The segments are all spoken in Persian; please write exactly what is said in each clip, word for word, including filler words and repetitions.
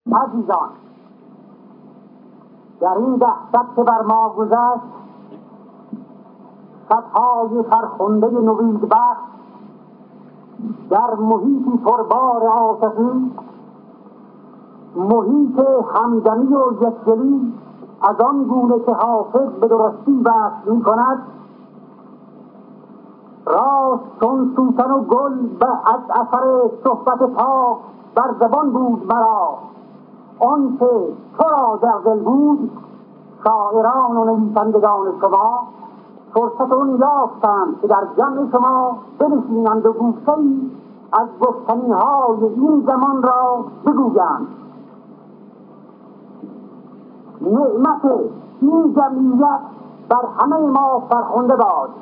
عزیزان، در این ده شب که بر ما گذشت، شب‌های فرخنده نویدبخت در محیطی پربار آتشی، محیط همدمی و یکدلی از آن گونه که حافظ به درستی وصف می کند، راست چون سوسن و گل از اثر صحبت پاک بر زبان بود مرا آن که تو را در دل بود. شاعران و نویسندگان شما فرصت آن یافتند که در جمع شما بنشینند و گوشه‌ای از گفتنی‌های این زمان را بگویند. نعمت این جمعیت بر همه ما فرخنده باد.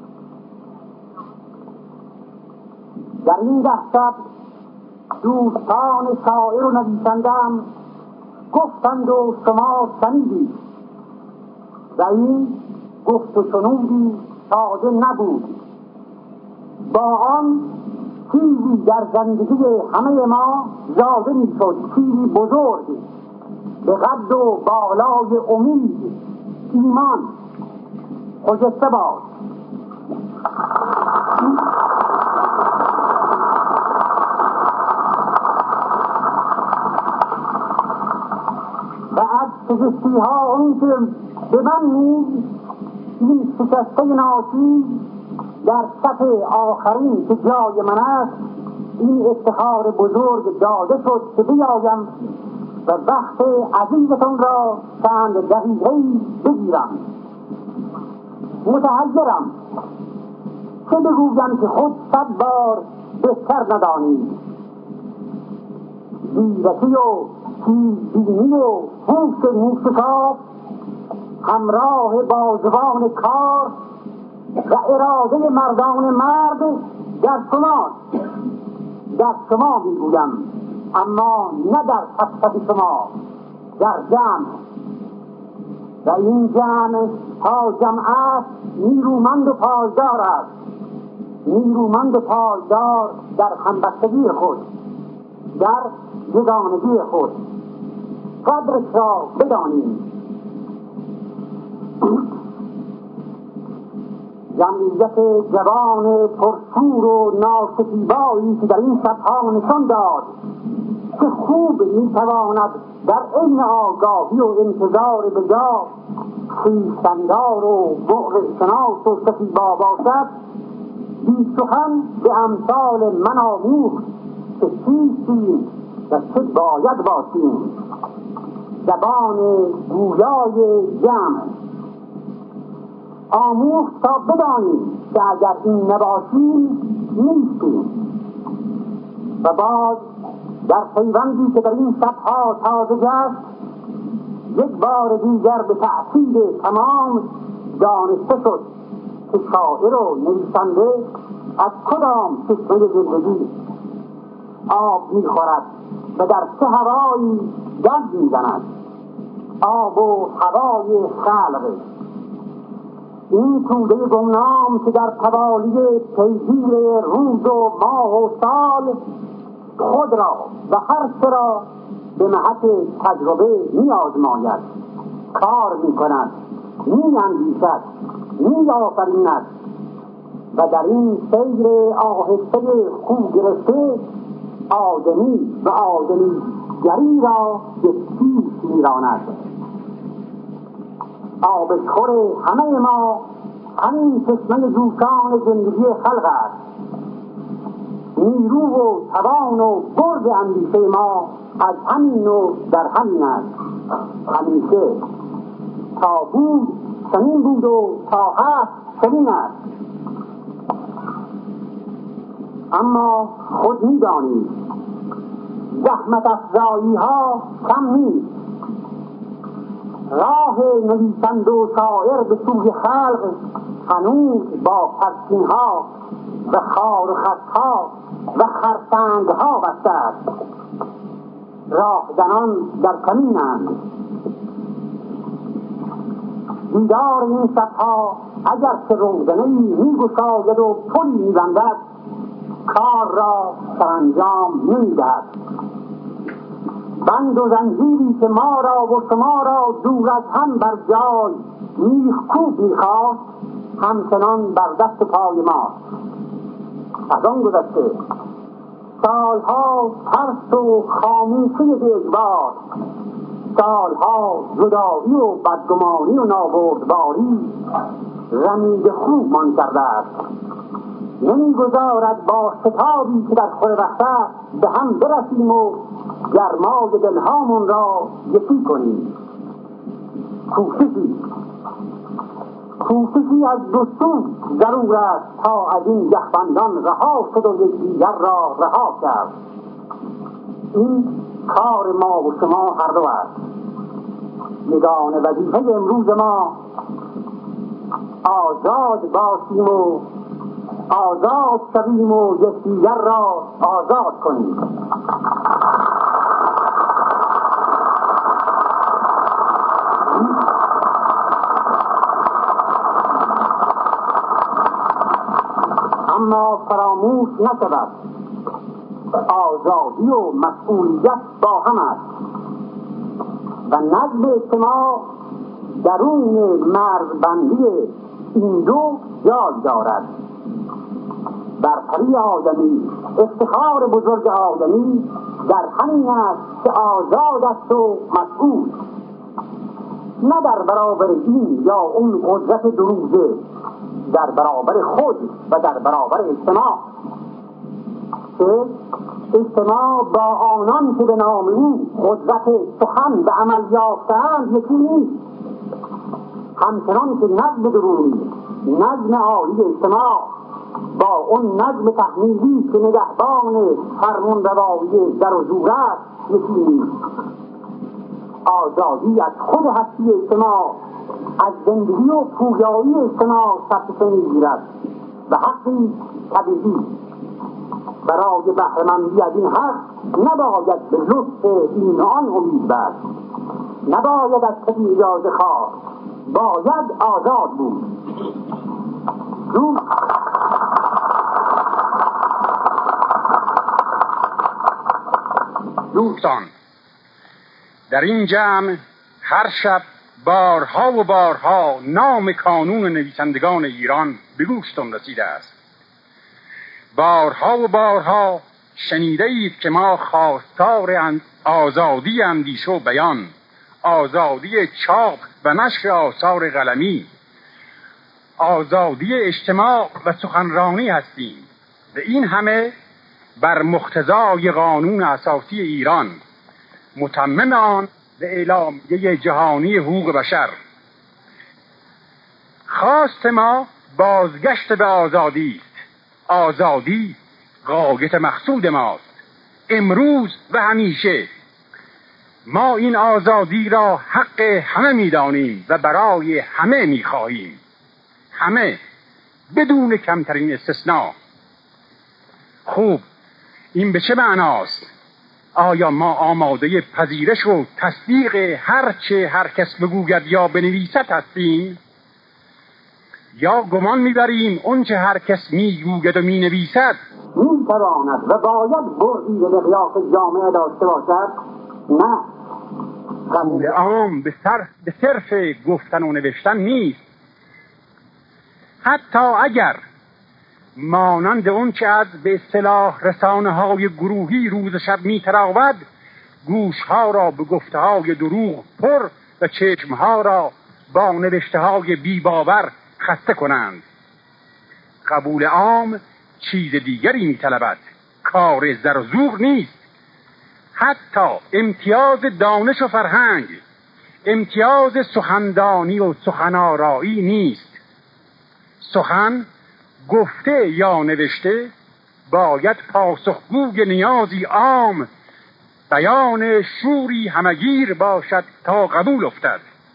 در این ده شب دوستان شاعر و نویسنده‌ام گفتند و شما شنیدید و این گفت و شنودی ساده نبود. با آن چیزی در زندگی همه ما زاده می شد، چیزی بزرگ به قد و بالای امید، ایمان. خجسته باد. و از شگفتی ها اون که به من نیز این شکسته ناچیز در صف آخرین که جای من است این افتخار بزرگ داده شد که بیایم و وقت عزیزتون را چند دقیقه‌ای بگیرم. متحیرم چه بگویم که خود صد بار بهتر ندانید. زیرکی و تیزبینی و هوش موسیقی همراه با زبان کار و اراده مردان مرد در شما در شما میگویم، اما نه در صفت شما، در جمع. و این جمع تا جمع است نیرومند و پایدار است، نیرومند و پایدار در همبستگی خود، در یگانگی خود. قدرش را بدانیم. جمعیت جوان پرشور و ناشکیبایی که در این شبها نشان داد که خوب میتواند در عین آگاهی و انتظار به جا خویشتندار و موقع شناس و شکیبا باشد، بی سخن به امثال من آموخت که چیستیم و چه باید باشیم. زبان گویای جمع آموخت تا بدانیم که اگر این نباشیم نیستیم. و باز در پیوندی که در این شبها تازه گشت یک بار دیگر به تأکید تمام دانسته شد که شاعر و نویسنده از کدام چشمه زندگی آب میخورد و در چه هوایی گند میزند. آب و هوای خلق، این توده گمنام که در توالی پیگیر روز و ماه و سال خود را و هر چه را به محط تجربه می آزماید، کار می کند، می اندیشد، می آفریند و در این سیر آهسته خو گرفته آدمی و آدمی گری را به پیش می راند. آبشخور همه ما همین چشمه جوشان زندگی خلق است. نیرو و توان و برد اندیشه ما از همین و در همین است. همیشه تا بود چنین بود و تا هست چنین است. اما خود می‌دانید زحمت افزایی ها کم نیست. راه نویسند و شاعر به سوی خلق هنوز با پرچین ها و خار و خط ها و خرسنگ ها بسته است. راهزنان در کمینند. دیدار این شبها اگر که روزنه‌ای می‌گشاید و پلی می‌بندد، کار را سرانجام نمی‌دهد. بند و زنجیری که ما را و شما را دور از هم بر جای میخکوب میخواست همچنان بر دست پای ما. از آن گذشته سالها ترس و خاموشی دژوار، سالها جدایی و بدگمانی و نابردباری رمیده خوب من کرده است. نمیگذارد با شتابی که در خور رفته به هم برسیم و گرمای دلهامون را یکی کنیم. کوششی کوششی از دو سو ضرور است تا از این گهبندان رها شد و یکدیگر را رها کرد. این کار ما و شما هر دو است. یگانه وظیفه امروز ما آزاد باشیم و آزاد شویم و یکدیگر را آزاد کنیم. اما فراموش نشود آزادی و مسئولیت با هم است و نظم اجتماع درون مرزبندی این دو جای دارد. برتری آدمی، افتخار بزرگ آدمی در همین است که آزاد است و مسئول، نه در برابر این یا اون قدرت دروزه، در برابر خود و در برابر اجتماع. که اجتماع با آنان که به نام او قدرت سخن به عمل یافته‌اند یکی نیست. همچنان که نظم درونی، نظم عالی اجتماع با اون نظم تحمیلی که نگهبان فرمون روایی در و زور است یکی نیست. آزادی از خود هستی اجتماع، از زندگی و پویایی اجتماع سرچشمه می‌گیرد و حقی طبیعی. برای بهره‌مندی از این حق نباید به لطف این و آن امید بست، نباید از کسی اجازه خواست، باید آزاد بود. دوستان، در این جمع هر شب بارها و بارها نام کانون نویسندگان ایران به گوشتم رسیده است. بارها و بارها شنیده اید که ما خواستار آزادی اندیشه و بیان، آزادی چاپ و نشر آثار قلمی، آزادی اجتماع و سخنرانی هستیم و این همه بر مقتضای قانون اساسی ایران، متمم آن به اعلامیه جهانی حقوق بشر. خواست ما بازگشت به آزادی است. آزادی غایت مقصود ماست، امروز و همیشه. ما این آزادی را حق همه می‌دانیم و برای همه می‌خواهیم، همه بدون کمترین استثناء. خوب، این به چه معناست؟ آیا ما آماده پذیرش و تصدیق هر چه هر کس بگوید یا بنویسد هستیم؟ یا گمان می‌بریم اون چه هر کس میگوید و مینویسد میتواند و باید بردی به مقیاس جامعه داشته باشد؟ نه. قبول عام به صرف به صرف گفتن و نوشتن نیست. حتی اگر مانند اون که از به اصطلاح رسانه‌های گروهی روز شب می‌تراود، گوش‌ها را به گفته‌های دروغ پر و چشم‌ها را با نوشته‌های بی‌باور خسته کنند. قبول عام چیز دیگری می‌طلبد، کار زر و زور نیست. حتی امتیاز دانش و فرهنگ، امتیاز سخندانی و سخنآرایی نیست. سخن گفته یا نوشته باید پاسخگوی نیازی عام، بیان شوری همگیر باشد تا قبول افتد.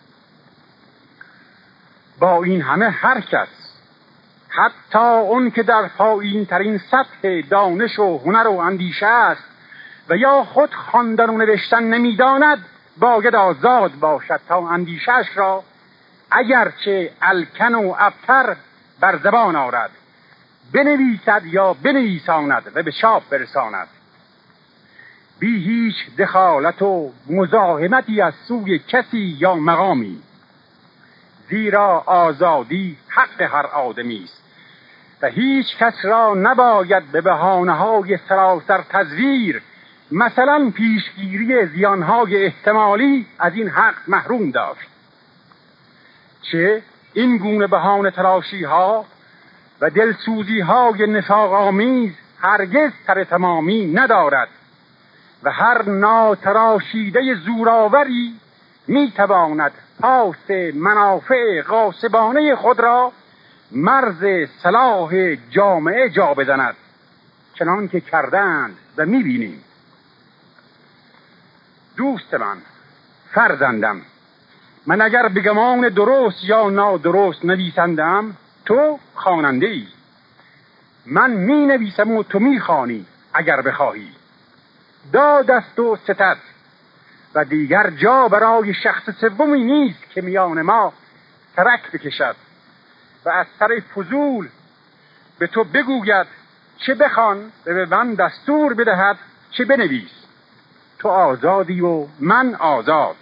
با این همه هر کس، حتی اون که در پایین ترین سطح دانش و هنر و اندیشه است و یا خود خواندن و نوشتن نمیداند، باید آزاد باشد تا اندیشه‌اش را اگرچه الکن و ابتر بر زبان آرد، بنویسد یا بنویساند و به چاپ برساند. بی هیچ دخالت و مزاحمتی از سوی کسی یا مقامی، زیرا آزادی حق هر آدمی است و هیچ کس را نباید به بهانه‌های سراسر تزویر، مثلا پیشگیری زیانهای احتمالی، از این حق محروم داشت. چه این گونه بهانه تراشی ها و دلسوزی های نفاق آمیز هرگز سر تمامی ندارد و هر ناتراشیده زوراوری می تواند پاس منافع غاصبانه خود را مرز صلاح جامعه جا بزند، چنان که کردند و می بینیم. دوست من، فرزندم، من اگر به گمان درست یا نادرست نویسندم، تو خواننده ای. من می نویسم و تو می خوانی اگر بخواهی. داد است و ستد و دیگر جا برای شخص سومی نیست که میان ما سرک بکشد و از سر فضول به تو بگوید چه بخوان و به من دستور بدهد چه بنویس. تو آزادی و من آزاد.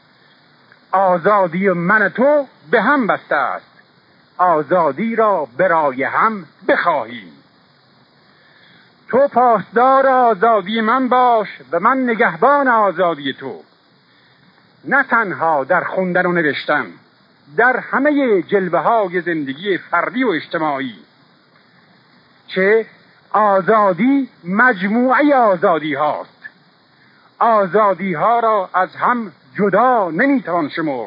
آزادی من تو به هم بسته است. آزادی را برای هم بخواهیم. تو پاسدار آزادی من باش و من نگهبان آزادی تو. نه تنها در خوندن و نوشتن، در همه جلوه های زندگی فردی و اجتماعی. چه آزادی مجموعه آزادی هاست. آزادی ها را از هم جدا نمیتوان شمرد.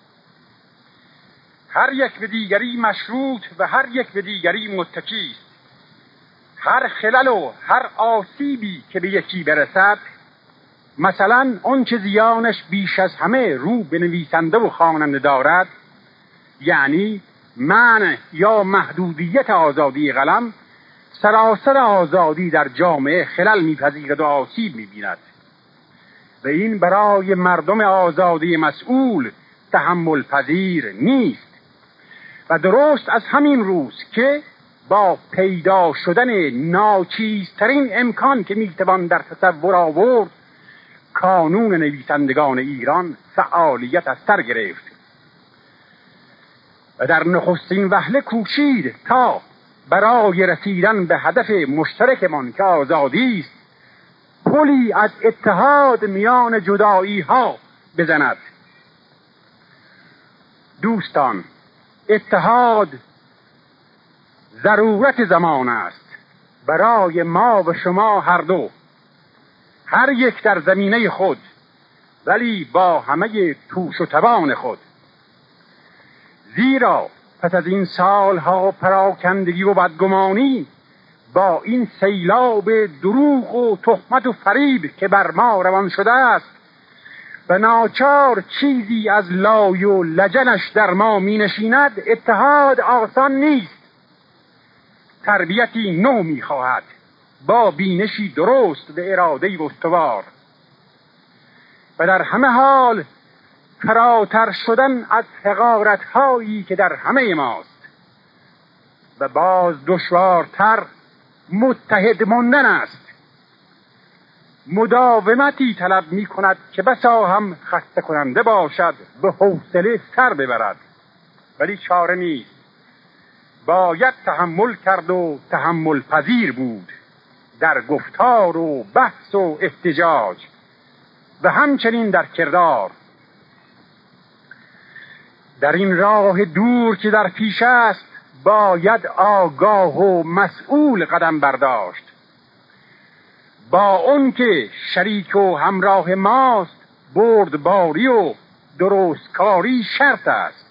هر یک به دیگری مشروط و هر یک به دیگری متکی است. هر خلل و هر آسیبی که به یکی برسد، مثلا اون چه زیانش بیش از همه رو به نویسنده و خواننده دارد، یعنی منع یا محدودیت آزادی قلم، سراسر آزادی در جامعه خلل میپذیرد و آسیب میبیند و این برای مردم آزادی مسئول تحمل پذیر نیست. و درست از همین روز که با پیدا شدن ناچیزترین امکان که میتوان در تصور آورد، کانون نویسندگان ایران فعالیت از سر گرفت و در نخستین وهله کوشید تا برای رسیدن به هدف مشترکمان که آزادی است، پلی از اتحاد میان جدایی ها بزند. دوستان، اتحاد ضرورت زمان است برای ما و شما هر دو، هر یک در زمینه خود، ولی با همه توش و توان خود. زیرا پس از این سالها پراکندگی و بدگمانی، با این سیلاب دروغ و تهمت و فریب که بر ما روان شده است و ناچار چیزی از لای و لجنش در ما می نشیند، اتحاد آسان نیست. تربیتی نو می خواهد با بینشی درست و ارادهی استوار و در همه حال فراتر شدن از حقارت‌هایی که در همه ماست و باز دشوارتر متحد ماندن است. مداومتی طلب می کند که بسا هم خسته کننده باشد، به حوصله سر ببرد، ولی چاره نیست. باید تحمل کرد و تحمل پذیر بود در گفتار و بحث و احتجاج و همچنین در کردار. در این راه دور که در پیش است باید آگاه و مسئول قدم برداشت. با اون که شریک و همراه ماست، بردباری و درستکاری شرط است.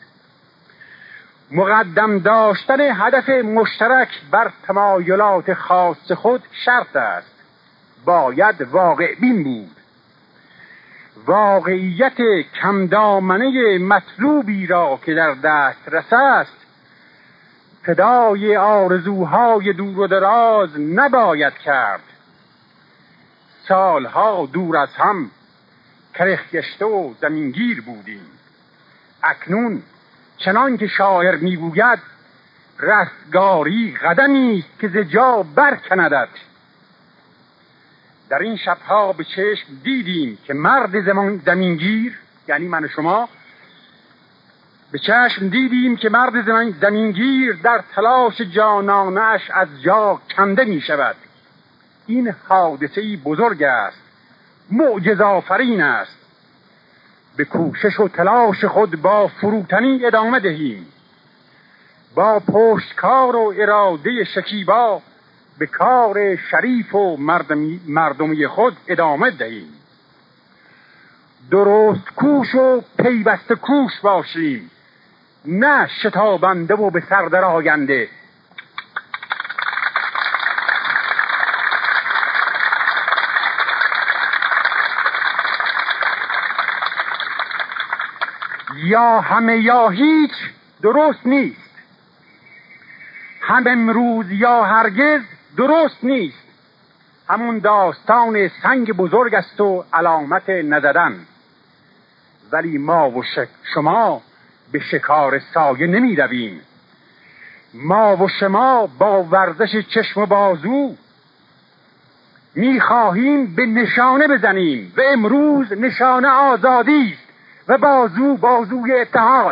مقدم داشتن هدف مشترک بر تمایلات خاص خود شرط است. باید واقع بین بود. واقعیت کمدامنه مطلوبی را که در دسترس است، فدای آرزوهای دور و دراز نباید کرد. سالها دور از هم کرخ گشته و زمینگیر بودیم. اکنون چنان که شاعر میگوید، رستگاری قدمی است که ز جا برکندد. در این شبها به چشم دیدیم که مرد زمان زمینگیر، یعنی من و شما، به چشم دیدیم که مرد زمینگیر در تلاش جانانش از جا کنده می شود. این حادثه‌ای بزرگ است، معجزه‌آفرین است. به کوشش و تلاش خود با فروتنی ادامه دهیم، با پشتکار و اراده شکیبا به کار شریف و مردمی مردمی خود ادامه دهیم. درست کوش و پیوسته کوش باشیم، نه شتابنده و به سر درآینده. یا همه یا هیچ درست نیست، هم امروز یا هرگز درست نیست. همون داستان سنگ بزرگ است و علامت نزدن. ولی ما و شما به شکار سایه نمی رویم. ما و شما با ورزش چشم و بازو می خواهیم به نشانه بزنیم و امروز نشانه آزادی است و بازو بازوی اتحاد.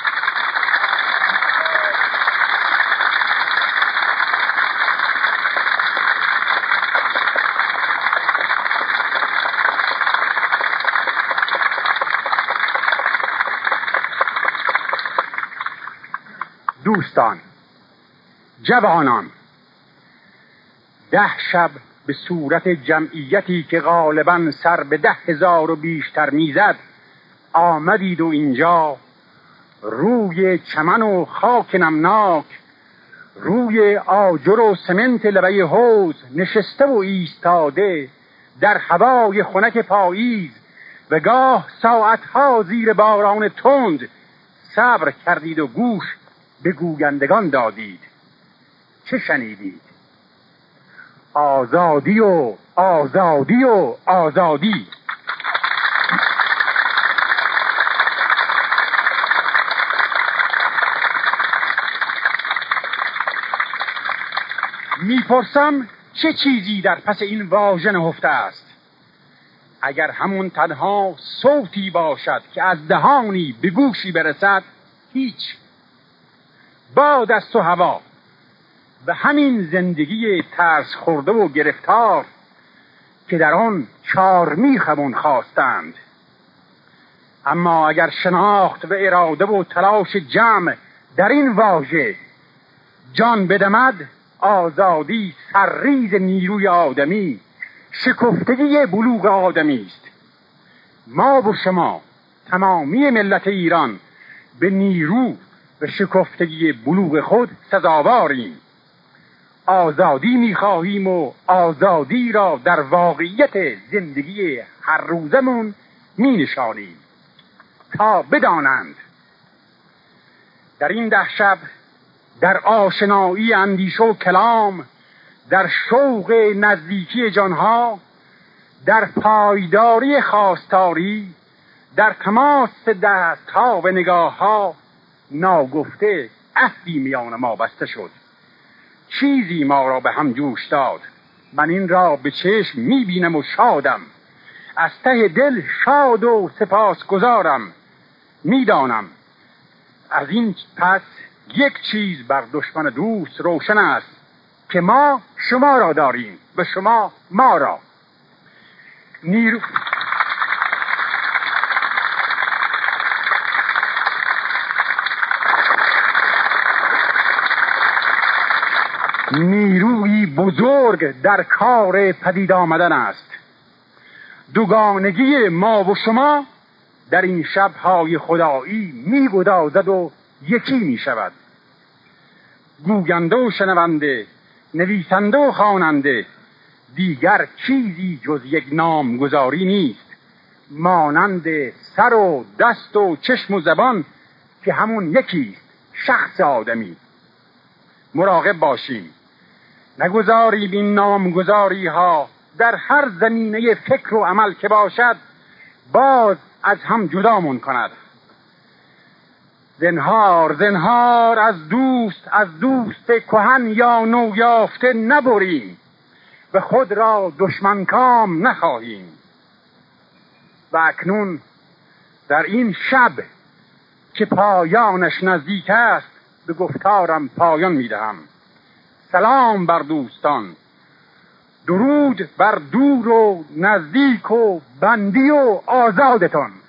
دوستان، جوانان، ده شب به صورت جمعیتی که غالباً سر به ده هزار و بیشتر میزد آمدید و اینجا روی چمن و خاک نمناک، روی آجر و سمنت لبه حوض نشسته و ایستاده در هوای خنک پاییز و گاه ساعتها زیر باران تند صبر کردید و گوش به گویندگان دادید. چه شنیدید؟ آزادی و آزادی و آزادی. میپرسم چه چیزی در پس این واژه نهفته است؟ اگر همون تنها صوتی باشد که از دهانی به گوشی برسد، هیچ. باد است و هوا و همین زندگی ترس خورده و گرفتار که در آن چار میخمون خواستند. اما اگر شناخت و اراده و تلاش جمع در این واژه جان بدمد، آزادی سرریز نیروی آدمی، شکفتگی بلوغ آدمی است. ما و شما، تمامی ملت ایران، به نیرو و شکفتگی بلوغ خود سزاواریم. آزادی می‌خواهیم و آزادی را در واقعیت زندگی هر روزمون می‌نشانیم تا بدانند در این ده شب، در آشنایی اندیشه و کلام، در شوق نزدیکی جانها، در پایداری خواستاری، در تماس دستها و نگاهها، ناگفته عهدی میان ما بسته شد. چیزی ما را به هم جوش داد. من این را به چشم میبینم و شادم. از ته دل شاد و سپاسگزارم. میدانم از این پس یک چیز بر دشمن دوست روشن است که ما شما را داریم و شما ما را. نیرو نیروی بزرگ در کار پدید آمدن است. دوگانگی ما و شما در این شب‌های خدایی می‌گدازد و یکی می‌شود. گوینده و شنونده، نویسنده و خواننده دیگر چیزی جز یک نامگذاری نیست، مانند سر و دست و چشم و زبان که همون یکیست، شخص آدمی. مراقب باشیم نگذاریم این نامگذاری ها در هر زمینه فکر و عمل که باشد باز از هم جدامون کند. زنهار زنهار از دوست از دوست کهن یا نو یافته نبریم. و خود را دشمن کام نخواهیم. و اکنون در این شب که پایانش نزدیک است به گفتارم پایان میدهم. سلام بر دوستان، درود بر دور و نزدیک و بندی و آزادتان.